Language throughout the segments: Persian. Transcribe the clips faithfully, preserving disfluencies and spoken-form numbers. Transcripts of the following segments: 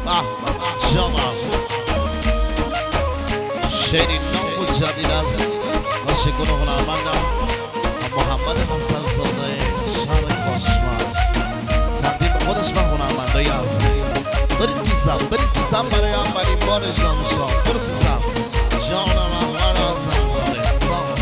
جانم شعری نو و جدید از ناشکون هنرمندم محمد حسن زاده شهر کاشمر تقدیم خودش و هنرمندای عزیز. برید تو سم برید تو سم برای اولین بار اجرا میشه. برو تو سم جانم احمد حسن زاده سلام.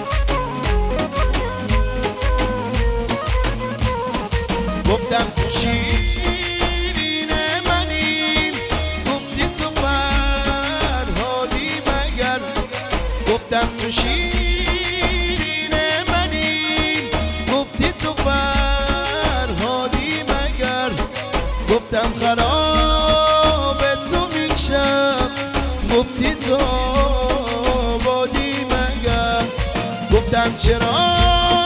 گفتم تو شیرین منی گفتی تو فرهادی مگر. گفتم تو شیرین منی گفتی تو فرهادی مگر. گفتم خراب تو میشم گفتی تو بادی مگر. گفتم چرا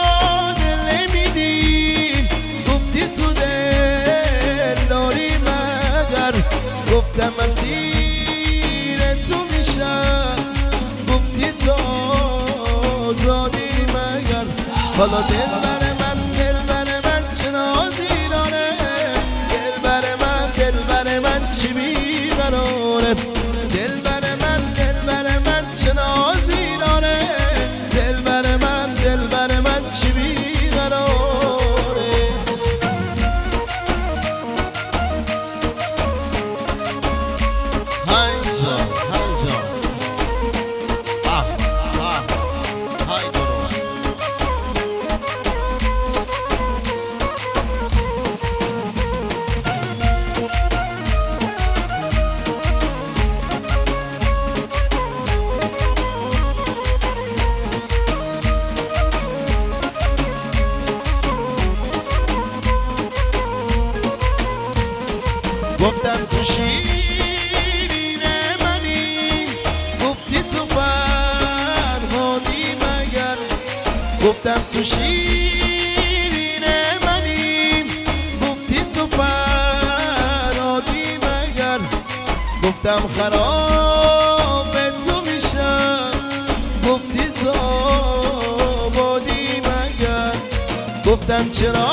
گفتم مسیر تو میشم گفتی تو آزادی مگر. حالا دل بر من دل بر من چه نازی داره. دل بر من دل بر من چی بیقراره. دل بر من دل بر من چه نازی داره. دل بر من دل بر من چی بیقراره. گفتم تو شیرین منی گفتی تو فرهادی مگر. گفتم تو شیرین منی گفتی تو فرهادی مگر. گفتم خراب تو میشم گفتی تو بادی مگر. گفتم چرا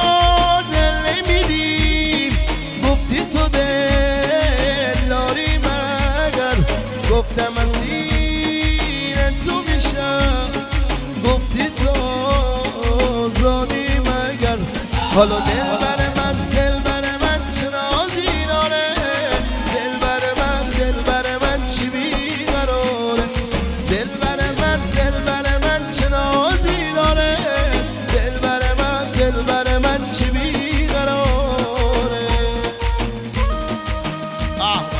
گفتم مسیر تو میشم گفتی تو آزادی مگر. حالا دل بر من دل بر من چه نازی داره. دل بر من دل بر من چی بیقراره. دل بر من دل بر من چه نازی داره. دل بر من دل بر من چی بیقراره.